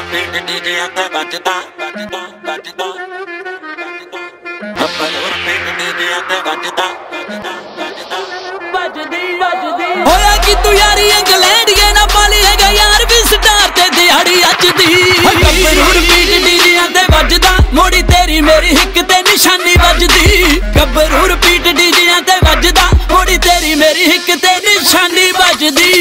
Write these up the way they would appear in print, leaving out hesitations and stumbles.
होया कि तू यारी इंग्लैंड ये ना पाली है यार भी स्टार ते दिहाड़ी अज दी गब्बरू रिपीट डीजियां ते वजदा मोड़ी तेरी मेरी हिक ते निशानी वजदी गब्बरू रिपीट डीजियां ते वजदा मोड़ी तेरी मेरी हिक ते निशानी वजदी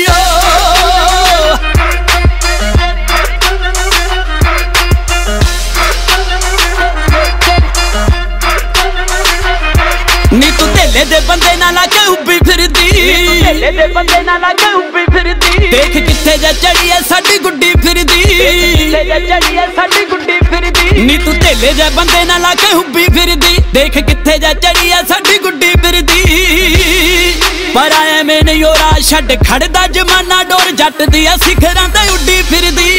नी तू तेले दे बंदे ना लाके उब्बी फिरदी तेले दे बंदे ना लाके उब्बी फिरदी देख किथे जा चढ़ी है साडी गुड्डी फिरदी किथे जा चढ़ी है साडी गुड्डी फिरदी नी तू तेले जा बंदे ना लाके उब्बी फिरदी देख किथे जा चढ़ी है साडी गुड्डी फिरदी पर आए मैं नहीं हो रहा छड़ खड़दा जमाना डोर जट दी सिखरां ते उड्डी फिरदी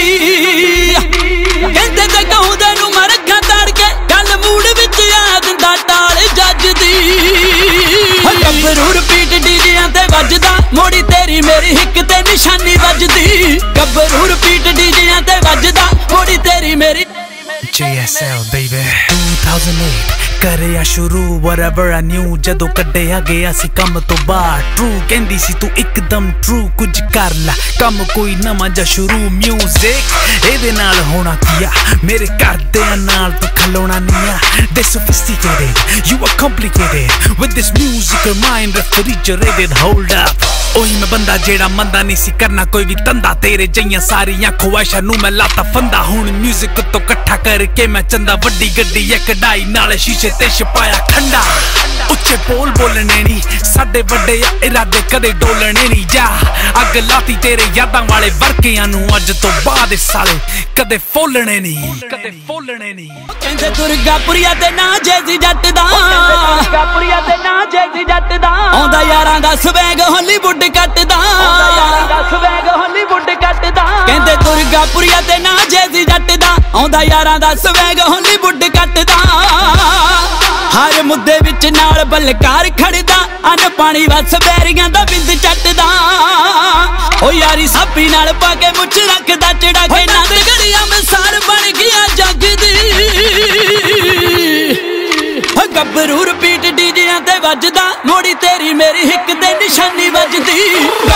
कहंदे ते कहूंदे नूं मैं रखां ताड़ के गल मूड विच आ दिंदा टाल जजदी गब्बरू रिपीट डीजियां ते वजदा मोड़ी तेरी मेरी हिक ते निशानी वजदी गब्बरू रिपीट डीजियां ते वजदा मोड़ी तेरी मेरी JSL baby 2008 करिया शुरू whatever I knew जदों कड्डिया गया सी कम तो बाहर true कहंदी सी तू एकदम true कुछ कर ला कम कोई नवां जा शुरू म्यूजिक एदे नाल होना किया मेरे घरदियां नाल तू खलोना नहीं आ they sophisticated you are complicated with this musical mind refrigerated hold up ओही मैं बंदा जेड़ा मंदा नहीं सी करना कोई भी तंदा तेरे जइयां सारियां ख्वाहिशां नू मैं लाता फंदा हुण म्यूजिक तो कट्ठा करके मैं चंदा वड्डी गड्डी एक कढ़ाई नाल शीशे ते छपाया ठंडा उच्चे बोल बोलने नहीं साडे वड्डे इरादे कदे डोलने नहीं जा अग लाती तेरे यादां वाले वर्कियां नू अज तो बाद साले कदे फोलने नहीं कहंदे दुर्गापुरिया ते ना जेजी जट दा दुर्गापुरिया ते ना जेजी जट दा आंदा यारां दा स्वैग हॉलीवुड कटदा कहंदे दुर्गापुरिया ते ना जेजी जट दा आंदा यारां दा स्वैग हॉलीवुड कटदा हर मुद्दे विच नाल बलकार खड़दा अन पानी वस बैरियां दा बिंद चटदा ओ यारी साबी नाल पाके मुछ रखदा चढ़ा के नंद गड़िया मिसाल बन गया जग दी गब्बरू रिपीट डीजियां ते वजदा मोड़ी तेरी मेरी हिक ते निशानी वजदी